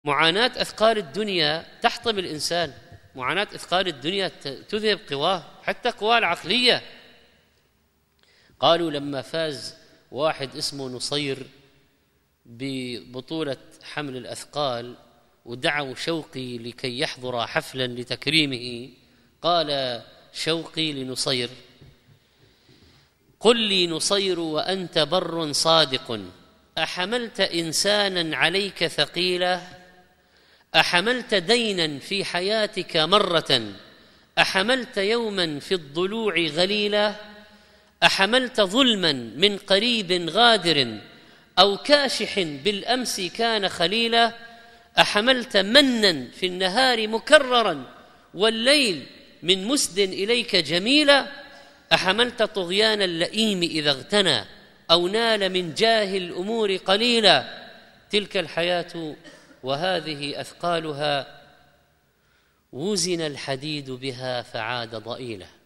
معاناة أثقال الدنيا تحطم الإنسان، معاناة أثقال الدنيا تذهب قواه، حتى قواه العقلية. قالوا لما فاز واحد اسمه نصير ببطولة حمل الأثقال ودعوا شوقي لكي يحضر حفلا لتكريمه، قال شوقي لنصير: قل لي نصير وأنت بر صادق، أحملت إنسانا عليك ثقيلا؟ أحملت دينا في حياتك مرة؟ أحملت يوما في الضلوع غليلا؟ أحملت ظلما من قريب غادر أو كاشح بالأمس كان خليلا؟ أحملت منا في النهار مكررا والليل من مسد إليك جميلا؟ أحملت طغيان اللئيم إذا اغتنى أو نال من جاه الأمور قليلا؟ تلك الحياة وهذه أثقالها، وزن الحديد بها فعاد ضئيلا.